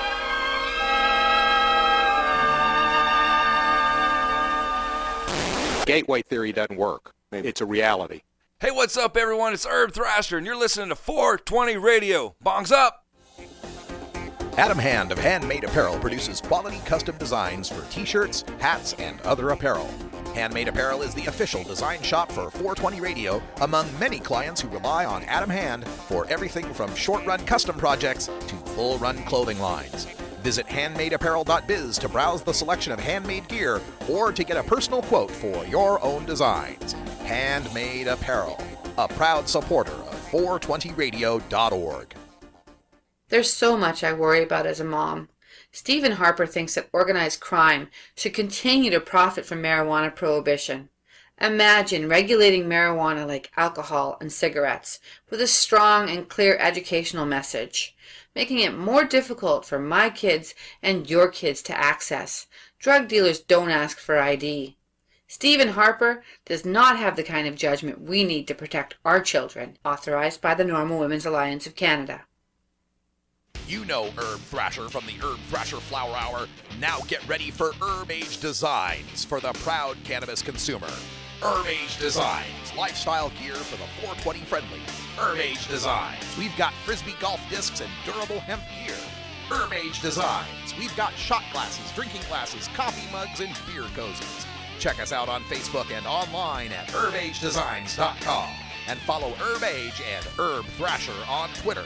Gateway theory doesn't work. It's a reality. Hey, what's up, everyone? It's Herb Thrasher, and you're listening to 420 Radio. Bongs up! Adam Hand of Handmade Apparel produces quality custom designs for t-shirts, hats, and other apparel. Handmade Apparel is the official design shop for 420 Radio among many clients who rely on Adam Hand for everything from short-run custom projects to full-run clothing lines. Visit handmadeapparel.biz to browse the selection of handmade gear or to get a personal quote for your own designs. Handmade Apparel, a proud supporter of 420radio.org. There's so much I worry about as a mom. Stephen Harper thinks that organized crime should continue to profit from marijuana prohibition. Imagine regulating marijuana like alcohol and cigarettes with a strong and clear educational message, making it more difficult for my kids and your kids to access. Drug dealers don't ask for ID. Stephen Harper does not have the kind of judgment we need to protect our children, authorized by the Normal Women's Alliance of Canada. You know Herb Thrasher from the Herb Thrasher Flower Hour. Now get ready for Herb Age Designs for the proud cannabis consumer. Herb Age Designs, lifestyle gear for the 420 friendly. Herb Age Designs, we've got Frisbee golf discs and durable hemp gear. Herb Age Designs, we've got shot glasses, drinking glasses, coffee mugs, and beer cozies. Check us out on Facebook and online at herbagedesigns.com. And follow Herb Age and Herb Thrasher on Twitter.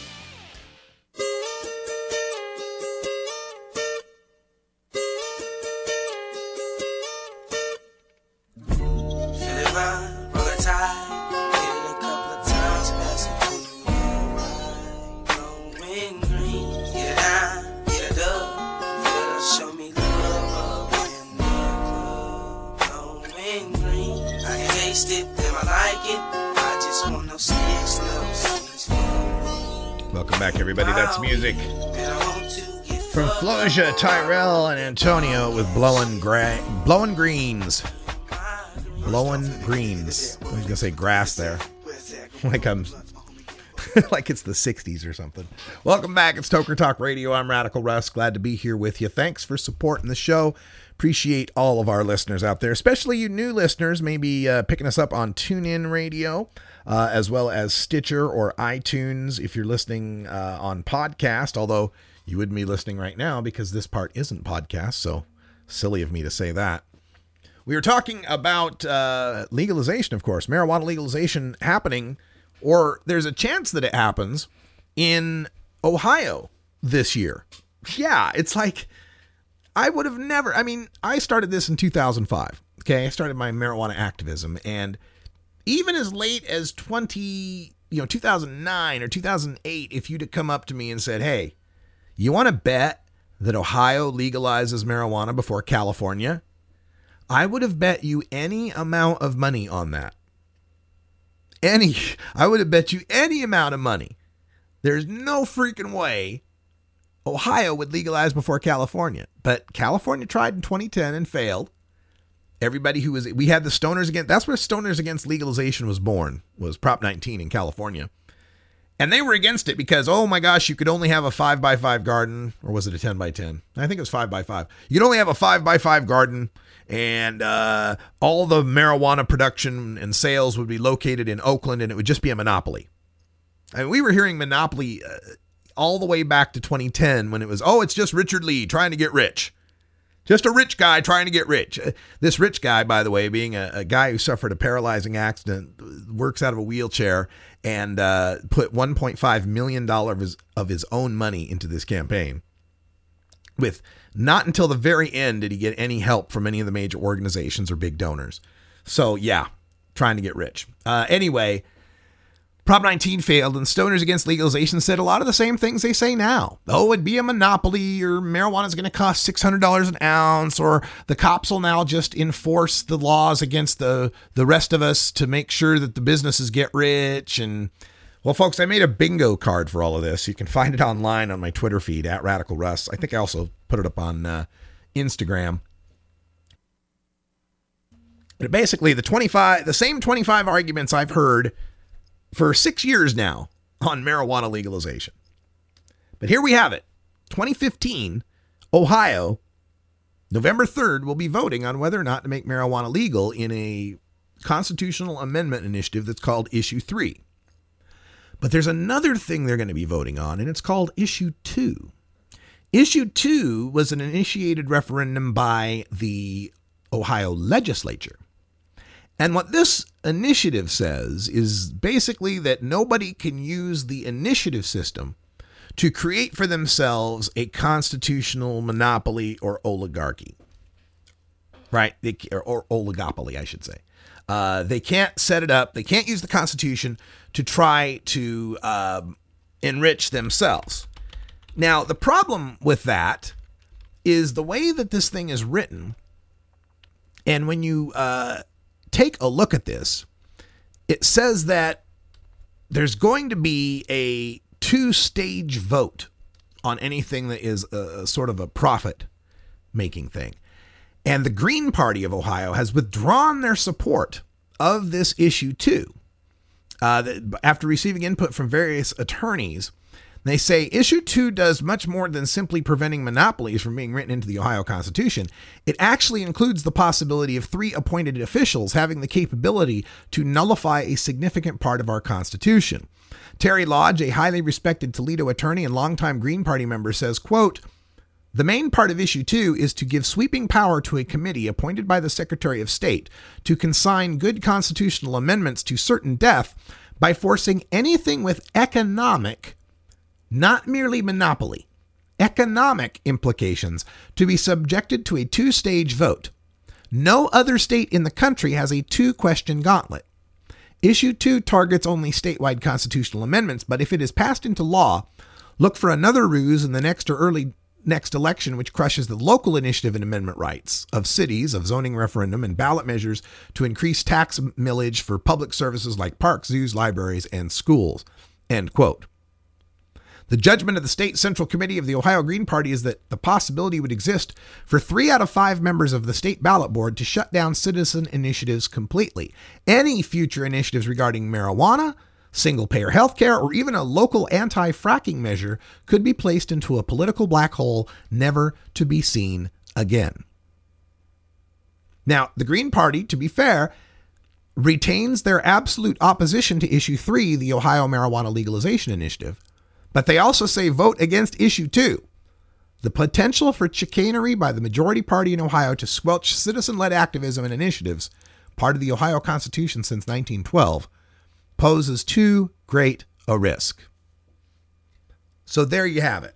Welcome back, everybody. That's music from Floja, Tyrell, and Antonio with Blowin' Greens. Blowin' Greens. I was going to say grass there. Like I'm like it's the 60s or something. Welcome back. It's Toker Talk Radio. I'm Radical Russ. Glad to be here with you. Thanks for supporting the show. Appreciate all of our listeners out there, especially you new listeners, maybe picking us up on TuneIn Radio, as well as Stitcher or iTunes if you're listening on podcast, although you wouldn't be listening right now because this part isn't podcast, so silly of me to say that. We were talking about legalization, of course, marijuana legalization happening, or there's a chance that it happens in Ohio this year. Yeah, it's like, I would have never, I started this in 2005. Okay, I started my marijuana activism, and even as late as 2009 or 2008, if you'd have come up to me and said, hey, you want to bet that Ohio legalizes marijuana before California? I would have bet you any amount of money on that. I would have bet you any amount of money. There's no freaking way Ohio would legalize before California. But California tried in 2010 and failed. We had the Stoners Against, that's where Stoners Against Legalization was born, was Prop 19 in California. And they were against it because, oh my gosh, you could only have a 5x5 garden, or was it a 10x10? I think it was 5x5. You could only have a 5x5 garden, and all the marijuana production and sales would be located in Oakland, and it would just be a monopoly. We were hearing monopoly all the way back to 2010 when it was, it's just Richard Lee trying to get rich. Just a rich guy trying to get rich. This rich guy, by the way, being a guy who suffered a paralyzing accident, works out of a wheelchair, and put $1.5 million of his own money into this campaign. With not until the very end did he get any help from any of the major organizations or big donors. So yeah, trying to get rich. Anyway, Prop 19 failed, and Stoners Against Legalization said a lot of the same things they say now. Oh, it'd be a monopoly, or marijuana is going to cost $600 an ounce, or the cops will now just enforce the laws against the rest of us to make sure that the businesses get rich. And well, folks, I made a bingo card for all of this. You can find it online on my Twitter feed at Radical Russ. I think I also put it up on Instagram. But basically, the same 25 arguments I've heard for 6 years now on marijuana legalization. But here we have it. 2015, Ohio, November 3rd, will be voting on whether or not to make marijuana legal in a constitutional amendment initiative that's called Issue 3. But there's another thing they're going to be voting on, and it's called Issue 2. Issue 2 was an initiated referendum by the Ohio legislature. And what this initiative says is basically that nobody can use the initiative system to create for themselves a constitutional monopoly or oligarchy. Right? Or oligopoly, I should say. They can't set it up. They can't use the Constitution to try to enrich themselves. Now, the problem with that is the way that this thing is written. And when you take a look at this, it says that there's going to be a 2-stage vote on anything that is a sort of a profit-making thing. And the Green Party of Ohio has withdrawn their support of this Issue 2. After receiving input from various attorneys, they say Issue 2 does much more than simply preventing monopolies from being written into the Ohio Constitution. It actually includes the possibility of 3 appointed officials having the capability to nullify a significant part of our Constitution. Terry Lodge, a highly respected Toledo attorney and longtime Green Party member, says, quote, "The main part of Issue 2 is to give sweeping power to a committee appointed by the Secretary of State to consign good constitutional amendments to certain death by forcing anything with economic, not merely monopoly, economic implications to be subjected to a 2-stage vote. No other state in the country has a 2-question gauntlet. Issue 2 targets only statewide constitutional amendments, but if it is passed into law, look for another ruse in the next or early next election which crushes the local initiative and amendment rights of cities, of zoning referendum, and ballot measures to increase tax millage for public services like parks, zoos, libraries, and schools." End quote. The judgment of the State Central Committee of the Ohio Green Party is that the possibility would exist for 3 out of 5 members of the state ballot board to shut down citizen initiatives completely. Any future initiatives regarding marijuana, single-payer healthcare, or even a local anti-fracking measure could be placed into a political black hole never to be seen again. Now, the Green Party, to be fair, retains their absolute opposition to Issue 3, the Ohio Marijuana Legalization Initiative, but they also say vote against Issue 2. The potential for chicanery by the majority party in Ohio to squelch citizen-led activism and initiatives, part of the Ohio Constitution since 1912, poses too great a risk. So there you have it.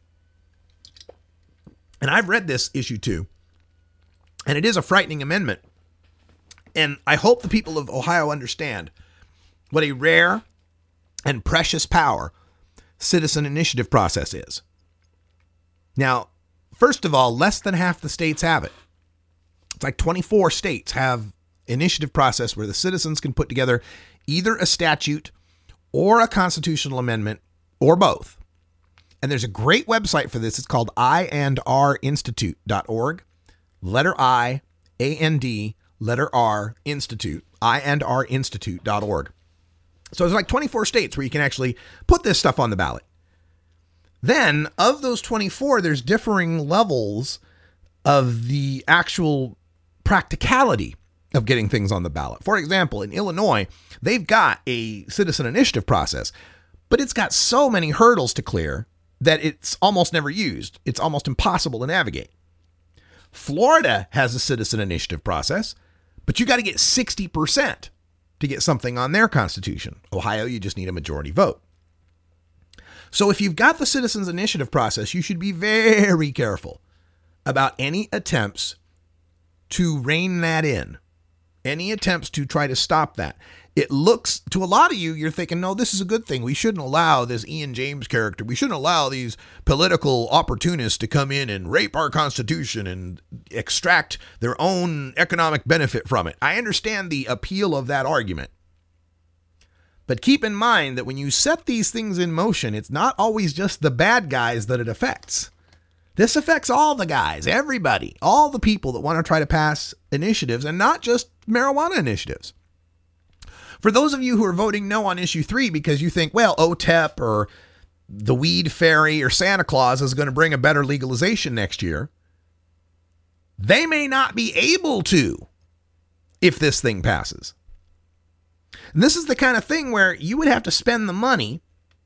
And I've read this Issue 2, and it is a frightening amendment. And I hope the people of Ohio understand what a rare and precious power citizen initiative process is. Now, first of all, less than half the states have it. It's like 24 states have initiative process where the citizens can put together either a statute or a constitutional amendment or both. And there's a great website for this. It's called iandrinstitute.org. Letter I, A-N-D, letter R, Institute, iandrinstitute.org. So there's like 24 states where you can actually put this stuff on the ballot. Then, of those 24, there's differing levels of the actual practicality of getting things on the ballot. For example, in Illinois, they've got a citizen initiative process, but it's got so many hurdles to clear that it's almost never used. It's almost impossible to navigate. Florida has a citizen initiative process, but you got to get 60% to get something on their constitution. Ohio, you just need a majority vote. So if you've got the citizens initiative process, you should be very careful about any attempts to rein that in, any attempts to try to stop that. It looks, to a lot of you, you're thinking, no, this is a good thing. We shouldn't allow this Ian James character. We shouldn't allow these political opportunists to come in and rape our Constitution and extract their own economic benefit from it. I understand the appeal of that argument. But keep in mind that when you set these things in motion, it's not always just the bad guys that it affects. This affects all the guys, everybody, all the people that want to try to pass initiatives, and not just marijuana initiatives. For those of you who are voting no on Issue 3 because you think, well, OTEP or the Weed Fairy or Santa Claus is going to bring a better legalization next year, they may not be able to if this thing passes. And this is the kind of thing where you would have to spend the money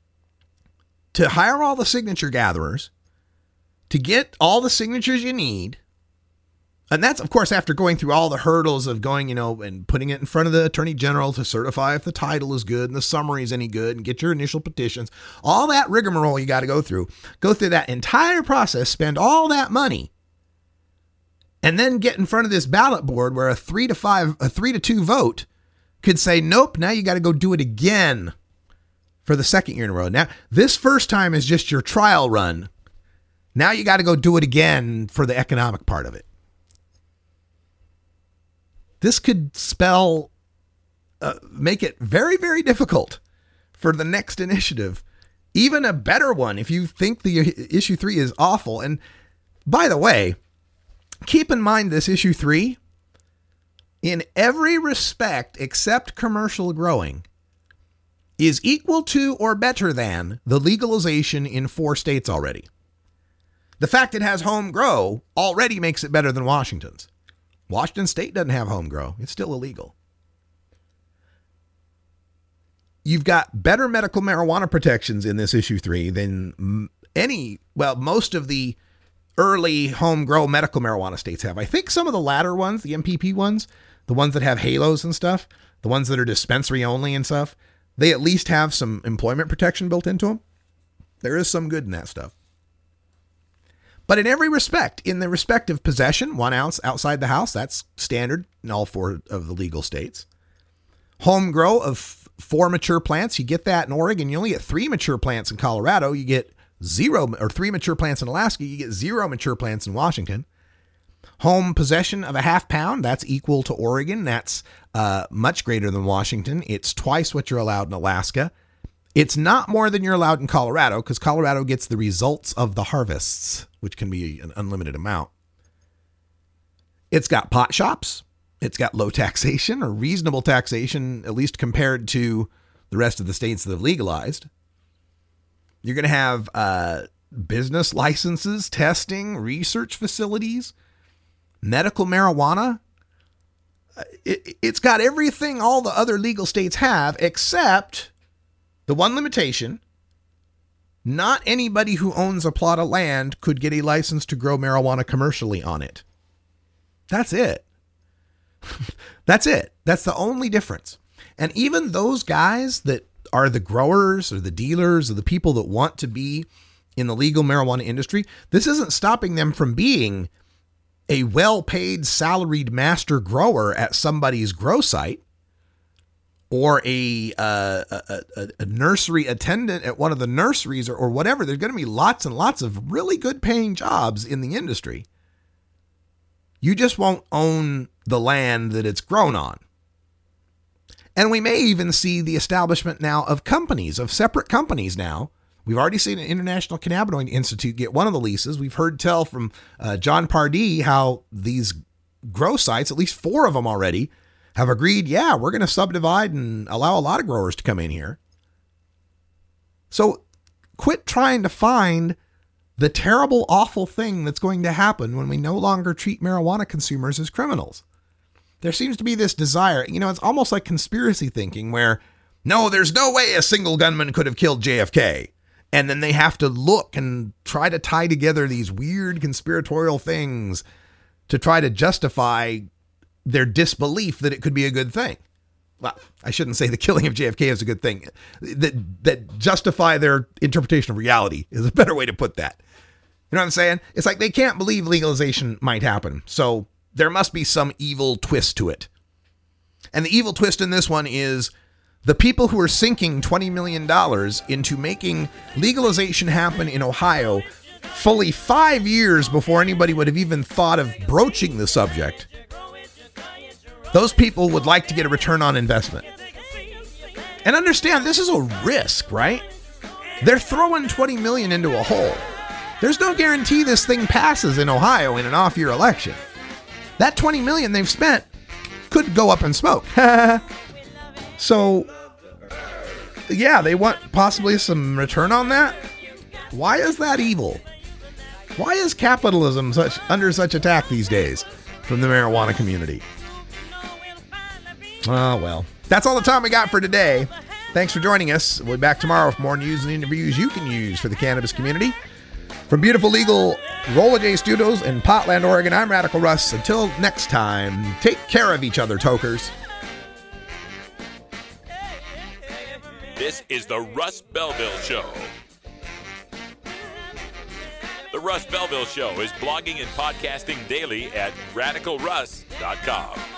to hire all the signature gatherers, to get all the signatures you need. And that's, of course, after going through all the hurdles of going, and putting it in front of the Attorney General to certify if the title is good and the summary is any good and get your initial petitions. All that rigmarole you got to go through that entire process, spend all that money, and then get in front of this ballot board where a 3-2 vote could say, nope, now you got to go do it again for the second year in a row. Now, this first time is just your trial run. Now you got to go do it again for the economic part of it. This could make it very, very difficult for the next initiative, even a better one if you think the Issue 3 is awful. And by the way, keep in mind this Issue 3, in every respect except commercial growing, is equal to or better than the legalization in 4 states already. The fact it has home grow already makes it better than Washington's. Washington State doesn't have home grow. It's still illegal. You've got better medical marijuana protections in this Issue 3 than most of the early home grow medical marijuana states have. I think some of the latter ones, the MPP ones, the ones that have halos and stuff, the ones that are dispensary only and stuff, they at least have some employment protection built into them. There is some good in that stuff. But in every respect, in the respect of possession, 1 ounce outside the house, that's standard in all 4 of the legal states. Home grow of 4 mature plants, you get that in Oregon. You only get 3 mature plants in Colorado. You get 0, or 3 mature plants in Alaska. You get 0 mature plants in Washington. Home possession of a half pound, that's equal to Oregon. That's much greater than Washington. It's twice what you're allowed in Alaska. It's not more than you're allowed in Colorado because Colorado gets the results of the harvests, which can be an unlimited amount. It's got pot shops. It's got low taxation or reasonable taxation, at least compared to the rest of the states that have legalized. You're going to have business licenses, testing, research facilities, medical marijuana. It's got everything all the other legal states have, except the one limitation: not anybody who owns a plot of land could get a license to grow marijuana commercially on it. That's it. That's it. That's the only difference. And even those guys that are the growers or the dealers or the people that want to be in the legal marijuana industry, this isn't stopping them from being a well-paid, salaried master grower at somebody's grow site, or a nursery attendant at one of the nurseries, or whatever. There's going to be lots and lots of really good paying jobs in the industry. You just won't own the land that it's grown on. And we may even see the establishment now of companies, of separate companies now. We've already seen an International Cannabinoid Institute get one of the leases. We've heard tell from John Pardee how these grow sites, at least 4 of them already, have agreed, yeah, we're going to subdivide and allow a lot of growers to come in here. So quit trying to find the terrible, awful thing that's going to happen when we no longer treat marijuana consumers as criminals. There seems to be this desire, it's almost like conspiracy thinking where, no, there's no way a single gunman could have killed JFK. And then they have to look and try to tie together these weird conspiratorial things to try to justify their disbelief that it could be a good thing. Well, I shouldn't say the killing of JFK is a good thing. That justify their interpretation of reality is a better way to put that. You know what I'm saying? It's like they can't believe legalization might happen. So there must be some evil twist to it. And the evil twist in this one is the people who are sinking $20 million into making legalization happen in Ohio fully 5 years before anybody would have even thought of broaching the subject. Those people would like to get a return on investment. And understand, this is a risk, right? They're throwing $20 million into a hole. There's no guarantee this thing passes in Ohio in an off-year election. That $20 million they've spent could go up in smoke. So, yeah, they want possibly some return on that. Why is that evil? Why is capitalism under such attack these days from the marijuana community? Oh, well. That's all the time we got for today. Thanks for joining us. We'll be back tomorrow with more news and interviews you can use for the cannabis community. From beautiful legal Rolla J Studios in Portland, Oregon, I'm Radical Russ. Until next time, take care of each other, tokers. This is the Russ Belville Show. The Russ Belville Show is blogging and podcasting daily at RadicalRuss.com.